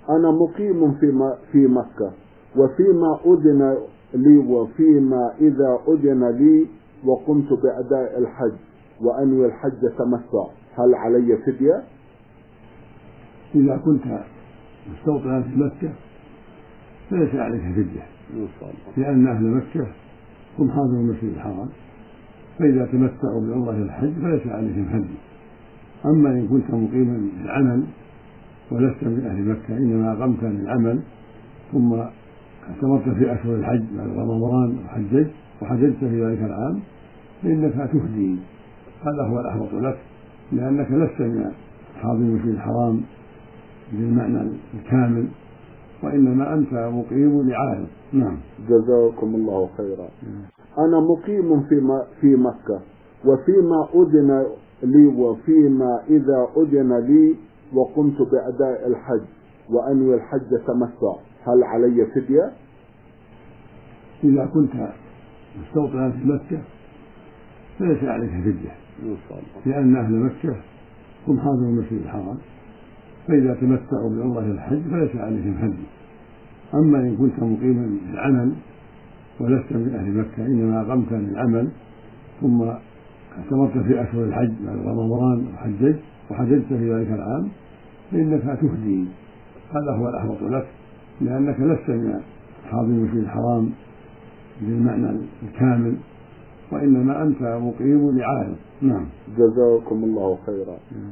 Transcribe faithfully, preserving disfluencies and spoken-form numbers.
أنا مقيم في م- في مكة، وفيما أذن لي وفيما إذا أذن لي وقمت بأداء الحج وأنوي الحج تمتع، هل علي فدية؟ إذا كنت مستوطنا في مكة فليس عليك فدية، لأن أهل مكة هم حاضر المسجد الحرام، فإذا تمتعوا بعمرة الحج فليس عليهم هدي. أما إن كنت مقيما بالعمل ولست من أهل مكة، إنما أقمت للعمل ثم اعتمرت في أشهر الحج بعد رمضان وحججت وحججت في ذلك العام، فإنك تهدي، هذا هو الأحوط لك، لأنك لست من حاضر المسجد الحرام بالمعنى الكامل، وإنما أنت مقيم لعارض. نعم. جزاكم الله خيرا. أنا مقيم في م- في مكة، وفيما أذن لي وفيما إذا أذن لي وقمت بأداء الحج وأنوي الحج تمتع، هل علي فدية؟ إذا كنت مستوطنا في مكة فليس عليك فدية، لأن أهل مكة هم حاضر المسجد الحرام، فإذا تمتعوا بعمرة الحج فليس عليهم هدي. أما إن كنت مقيما بالعمل ولست من أهل مكة، إنما أقمت للعمل ثم اعتمرت في أشهر الحج بعد رمضان وحججت وحججت في ذلك العام، فإنك تهدي، هذا هو الأحوط لك، لأنك لست من حاضر المسجد الحرام بالمعنى الكامل، وإنما أنت مقيم لعارض. نعم. جزاكم الله خيرا.